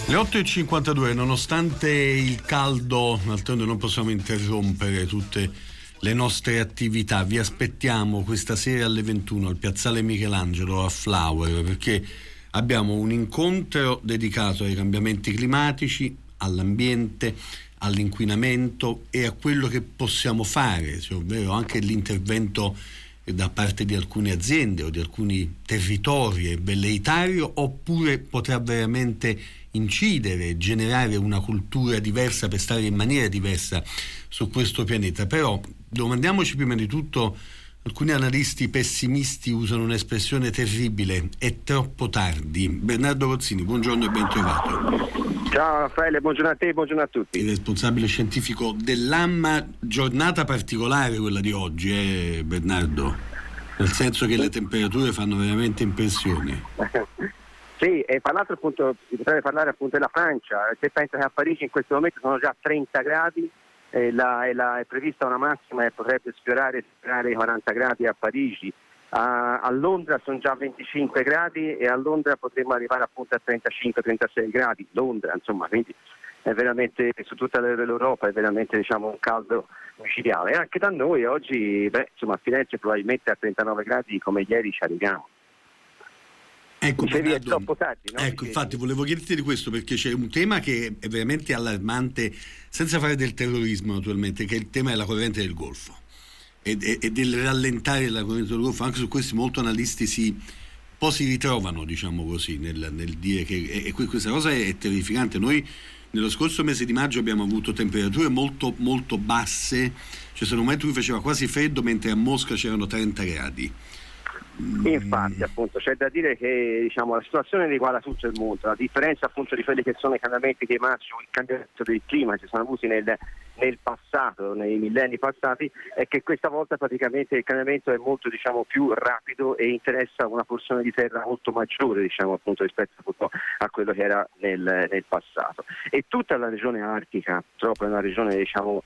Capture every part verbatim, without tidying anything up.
Le otto e cinquantadue, nonostante il caldo, d'altronde non possiamo interrompere tutte le nostre attività. Vi aspettiamo questa sera alle ventuno al Piazzale Michelangelo a Flower, perché abbiamo un incontro dedicato ai cambiamenti climatici, all'ambiente, all'inquinamento e a quello che possiamo fare, cioè, ovvero anche l'intervento da parte di alcune aziende o di alcuni territori è velleitario, oppure potrà veramente incidere, generare una cultura diversa per stare in maniera diversa su questo pianeta. Però domandiamoci prima di tutto, alcuni analisti pessimisti usano un'espressione terribile: è troppo tardi. Bernardo Gozzini, buongiorno e ben trovato. Ciao Raffaele, buongiorno a te e buongiorno a tutti. Il responsabile scientifico dell'Amma. Giornata particolare quella di oggi, eh, Bernardo? Nel senso che le temperature fanno veramente impressione. Sì, e tra l'altro appunto si potrebbe parlare appunto della Francia. Se pensa che a Parigi in questo momento sono già trenta gradi, e la, e la, è prevista una massima e potrebbe sfiorare, sfiorare i quaranta gradi a Parigi. A, a Londra sono già venticinque gradi e a Londra potremmo arrivare appunto a trentacinque trentasei gradi. Londra, insomma, quindi è veramente, su tutta l'Europa è veramente, diciamo, un caldo micidiale. E anche da noi oggi, beh, insomma, a Firenze probabilmente a trentanove gradi come ieri ci arriviamo. Ecco, Dicevi, Bernardo, è troppo tardi, no? Ecco, infatti volevo chiederti di questo, perché c'è un tema che è veramente allarmante, senza fare del terrorismo naturalmente, che è il tema della corrente del Golfo e, e, e del rallentare la corrente del Golfo. Anche su questi molti analisti si un po' si ritrovano, diciamo così, nel, nel dire che e, e questa cosa è, è terrificante. Noi nello scorso mese di maggio abbiamo avuto temperature molto molto basse, cioè sono un momento in cui faceva quasi freddo, mentre a Mosca c'erano trenta gradi. Infatti, appunto, c'è da dire che, diciamo, la situazione riguarda tutto il mondo. La differenza appunto di quelli che sono i cambiamenti climatici o il cambiamento del clima che si sono avuti nel, nel passato, nei millenni passati, è che questa volta praticamente il cambiamento è molto, diciamo, più rapido e interessa una porzione di terra molto maggiore, diciamo, appunto, rispetto appunto a quello che era nel, nel passato. E tutta la regione artica, purtroppo, è una regione, diciamo,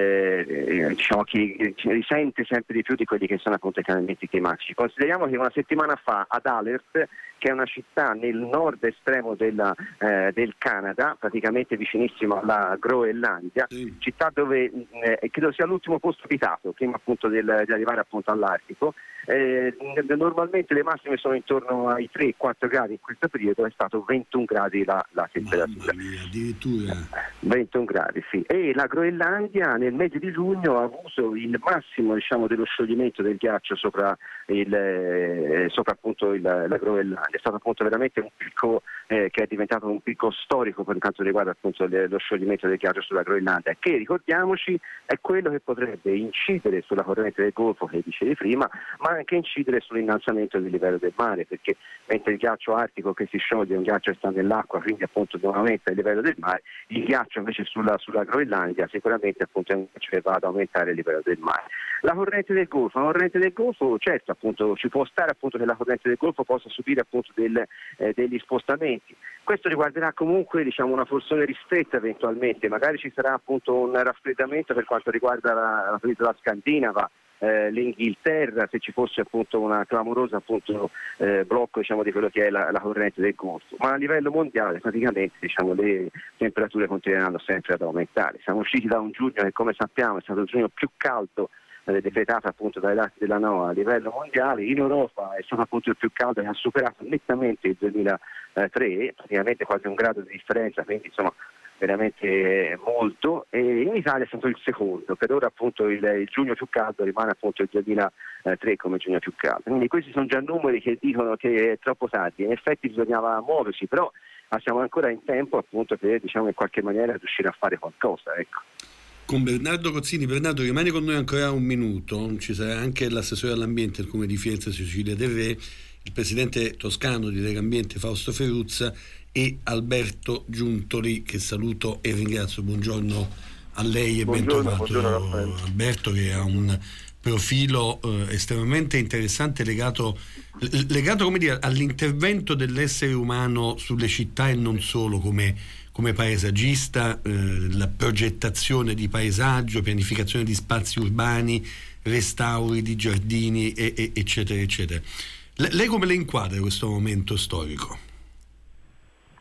eh, diciamo che, che risente sempre di più di quelli che sono appunto i cambiamenti climatici. Consideriamo che una settimana fa ad Alert, che è una città nel nord estremo della, eh, del Canada, praticamente vicinissimo alla Groenlandia, sì. Città dove eh, credo sia l'ultimo posto abitato prima appunto del, di arrivare appunto all'Artico. Eh, normalmente le massime sono intorno ai tre quattro gradi, in questo periodo è stato ventuno gradi la, la temperatura. Mamma mia, addirittura ventuno gradi, sì. E la Groenlandia nel mese di giugno ha avuto il massimo, diciamo, dello scioglimento del ghiaccio sopra il eh, sopra appunto il, la Groenlandia. È stato appunto veramente un picco eh, che è diventato un picco storico per quanto riguarda appunto le, lo scioglimento del ghiaccio sulla Groenlandia, che, ricordiamoci, è quello che potrebbe incidere sulla corrente del Golfo che dicevi prima, ma anche incidere sull'innalzamento del livello del mare, perché mentre il ghiaccio artico che si scioglie è un ghiaccio che sta nell'acqua, quindi appunto non aumenta il livello del mare, il ghiaccio invece sulla, sulla Groenlandia sicuramente appunto è un ghiaccio che va ad aumentare il livello del mare. La corrente del Golfo, la corrente del Golfo, certo, appunto ci può stare appunto che la corrente del Golfo possa subire appunto del, eh, degli spostamenti. Questo riguarderà comunque, diciamo, una porzione ristretta eventualmente, magari ci sarà appunto un raffreddamento per quanto riguarda la, la penisola scandinava, eh, l'Inghilterra, se ci fosse appunto una clamorosa appunto eh, blocco, diciamo, di quello che è la, la corrente del Golfo, ma a livello mondiale praticamente, diciamo, le temperature continueranno sempre ad aumentare. Siamo usciti da un giugno che, come sappiamo, è stato il giugno più caldo eh, decretato appunto dai dati della NOAA a livello mondiale. In Europa è stato appunto il più caldo e ha superato nettamente il duemilatré, praticamente quasi un grado di differenza, quindi insomma veramente molto, e in Italia è stato il secondo. Per ora appunto il, il giugno più caldo rimane appunto il duemilatré come giugno più caldo, quindi questi sono già numeri che dicono che è troppo tardi. In effetti bisognava muoversi, però siamo ancora in tempo appunto per, diciamo, in qualche maniera riuscire a fare qualcosa, ecco. Con Bernardo Gozzini. Bernardo, rimani con noi ancora un minuto. Ci sarà anche l'assessore all'ambiente del Comune di Firenze, Cecilia Del Re, il presidente toscano di Legambiente Fausto Ferruzza e Alberto Giuntoli, che saluto e ringrazio. Buongiorno a lei e ben trovato, Alberto, che ha un profilo eh, estremamente interessante legato, legato come dire, all'intervento dell'essere umano sulle città e non solo, come, come paesaggista, eh, la progettazione di paesaggio, pianificazione di spazi urbani, restauri di giardini, e, e, eccetera, eccetera. Lei come le inquadra questo momento storico?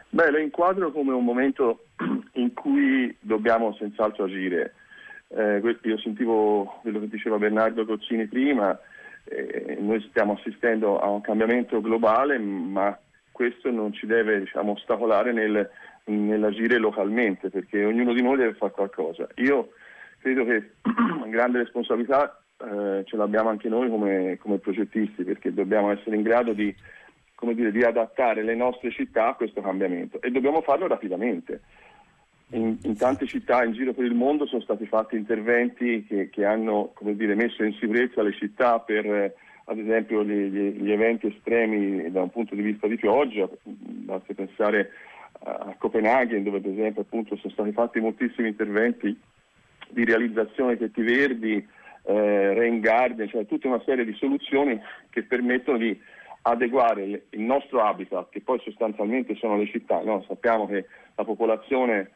Beh, lo inquadro come un momento in cui dobbiamo senz'altro agire. Eh, io sentivo quello che diceva Bernardo Cozzini prima, eh, noi stiamo assistendo a un cambiamento globale, ma questo non ci deve, diciamo, ostacolare nel, nell'agire localmente, perché ognuno di noi deve fare qualcosa. Io credo che una grande responsabilità eh, ce l'abbiamo anche noi come, come progettisti, perché dobbiamo essere in grado di, come dire, di adattare le nostre città a questo cambiamento, e dobbiamo farlo rapidamente. In, in tante città in giro per il mondo sono stati fatti interventi che, che hanno, come dire, messo in sicurezza le città per, eh, ad esempio, gli, gli, gli eventi estremi da un punto di vista di pioggia. Basti pensare a Copenaghen, dove per esempio appunto sono stati fatti moltissimi interventi di realizzazione di tetti verdi, eh, rain garden, cioè tutta una serie di soluzioni che permettono di adeguare il nostro habitat, che poi sostanzialmente sono le città, no? Sappiamo che la popolazione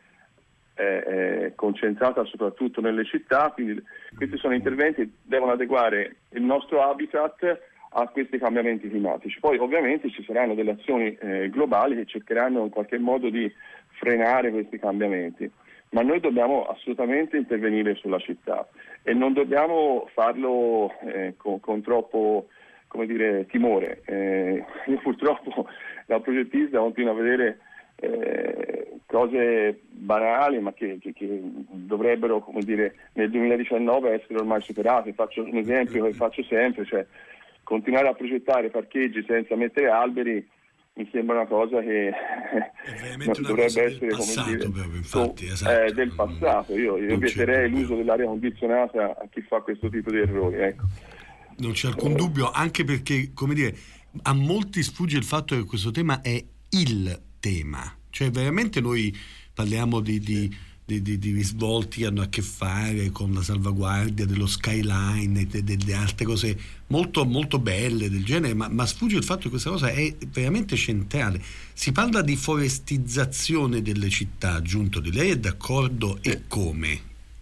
è concentrata soprattutto nelle città, quindi questi sono interventi che devono adeguare il nostro habitat a questi cambiamenti climatici. Poi ovviamente ci saranno delle azioni eh, globali che cercheranno in qualche modo di frenare questi cambiamenti, ma noi dobbiamo assolutamente intervenire sulla città e non dobbiamo farlo eh, con, con troppo, come dire, timore. Eh, io purtroppo da progettista continuo a vedere Eh, cose banali, ma che, che, che dovrebbero, come dire, nel duemiladiciannove essere ormai superate. Faccio un esempio che faccio sempre, cioè continuare a progettare parcheggi senza mettere alberi mi sembra una cosa che non dovrebbe cosa essere, passato, come dire, proprio, infatti, so, esatto. eh, del passato. Io, io vieterei l'uso dell'aria condizionata a chi fa questo tipo di errori, ecco. Non c'è alcun dubbio, anche perché, come dire, a molti sfugge il fatto che questo tema è il tema, cioè veramente noi parliamo di, di, di, di, di risvolti che hanno a che fare con la salvaguardia dello skyline e delle altre cose molto molto belle del genere, ma, ma sfugge il fatto che questa cosa è veramente centrale. Si parla di forestizzazione delle città, Giunto, di lei è d'accordo e come?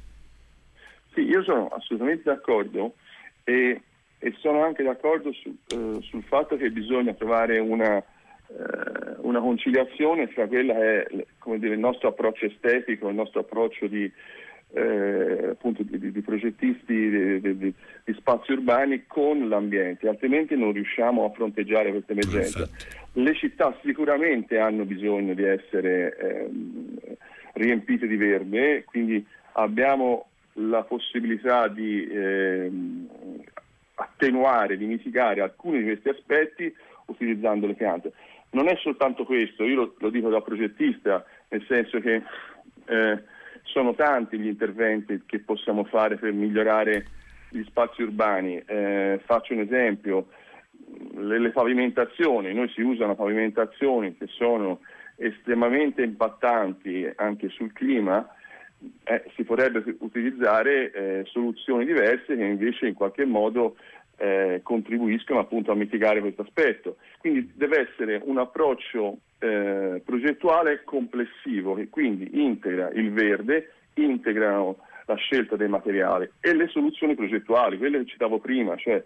Sì, io sono assolutamente d'accordo e, e sono anche d'accordo su, eh, sul fatto che bisogna trovare una una conciliazione fra quella che è, come dire, il nostro approccio estetico, il nostro approccio di, eh, appunto di, di, di progettisti di, di, di, di spazi urbani con l'ambiente, altrimenti non riusciamo a fronteggiare questa emergenza. Le città sicuramente hanno bisogno di essere ehm, riempite di verde, quindi abbiamo la possibilità di ehm, attenuare, di mitigare alcuni di questi aspetti utilizzando le piante. Non è soltanto questo, io lo, lo dico da progettista, nel senso che eh, sono tanti gli interventi che possiamo fare per migliorare gli spazi urbani. Eh, faccio un esempio, le, le pavimentazioni, noi si usano pavimentazioni che sono estremamente impattanti anche sul clima, eh, si potrebbe utilizzare eh, soluzioni diverse che invece in qualche modo Eh, contribuiscono appunto a mitigare questo aspetto. Quindi deve essere un approccio eh, progettuale complessivo che quindi integra il verde, integrano la scelta dei materiali e le soluzioni progettuali, quelle che citavo prima, cioè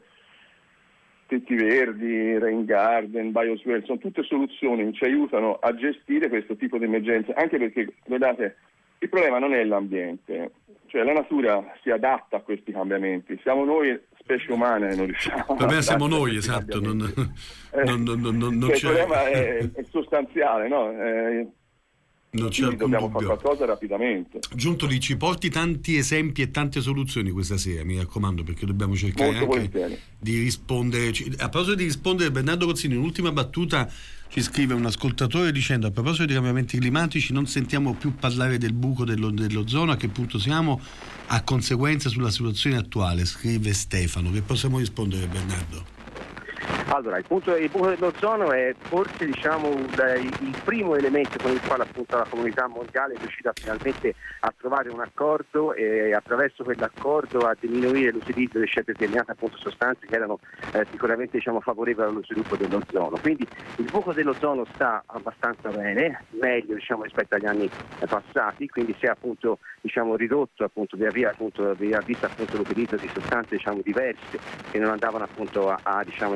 tetti verdi, rain garden, biosphere, sono tutte soluzioni che ci aiutano a gestire questo tipo di emergenze, anche perché, guardate, il problema non è l'ambiente, cioè la natura si adatta a questi cambiamenti, siamo noi specie umane non riusciamo. Per me siamo noi, esatto. Non, eh, non, non, non, non cioè, c'è... Il problema è, è sostanziale, no? Eh, non c'è alcun dobbiamo dubbio. fare qualcosa rapidamente. Giuntoli, ci porti tanti esempi e tante soluzioni questa sera, mi raccomando, perché dobbiamo cercare Molto anche volentieri. di rispondere. A proposito di rispondere, Bernardo Cozzini, un'ultima battuta. Ci scrive un ascoltatore dicendo: a proposito di cambiamenti climatici, non sentiamo più parlare del buco dello, dell'ozono, a che punto siamo a conseguenza sulla situazione attuale, scrive Stefano. Che possiamo rispondere, Bernardo? Allora, il, punto, il buco dell'ozono è forse, diciamo, il, il primo elemento con il quale appunto la comunità mondiale è riuscita finalmente a trovare un accordo e attraverso quell'accordo a diminuire l'utilizzo di determinate appunto sostanze che erano eh, sicuramente, diciamo, favorevoli allo sviluppo dell'ozono. Quindi il buco dell'ozono sta abbastanza bene, meglio, diciamo, rispetto agli anni eh, passati, quindi si è appunto, diciamo, ridotto appunto via via appunto via vista appunto l'utilizzo di sostanze, diciamo, diverse che non andavano appunto a, a diciamo in qualche maniera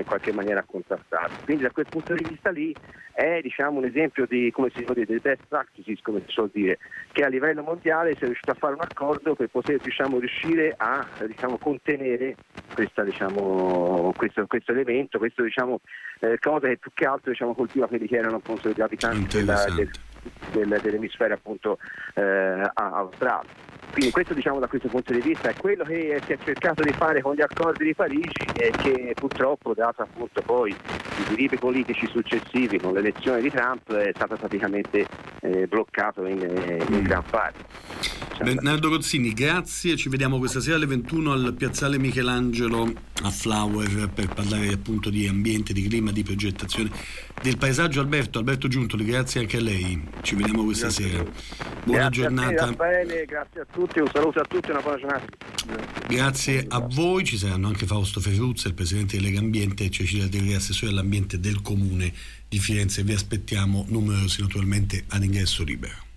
maniera contrastata. Quindi da quel punto di vista lì è, diciamo, un esempio di, come si può dire, di best practices, come si suol dire, che a livello mondiale si è riuscito a fare un accordo per poter, diciamo, riuscire a, diciamo, contenere questa, diciamo, questo, questo elemento, questo, diciamo, eh, cosa che più che altro, diciamo, colpiva quelli che erano appunto gli abitanti della, del, del, dell'emisfero appunto eh, australe. Quindi questo, diciamo, da questo punto di vista è quello che si è cercato di fare con gli accordi di Parigi e che purtroppo, dato appunto poi i sviluppi politici successivi con l'elezione di Trump, è stato praticamente eh, bloccato in, in gran parte. Bernardo Cozzini, grazie, ci vediamo questa sera alle ventuno al Piazzale Michelangelo a Flower per parlare appunto di ambiente, di clima, di progettazione del paesaggio. Alberto, Alberto Giuntoli, grazie anche a lei, ci vediamo questa grazie sera. Buona grazie giornata. A te, Raffaele, grazie a tutti, un saluto a tutti e una buona giornata. Grazie a voi, ci saranno anche Fausto Ferruzza, il presidente di Lega Ambiente, e Cecilia Del Re, assessore all'ambiente del Comune di Firenze. Vi aspettiamo numerosi naturalmente ad ingresso libero.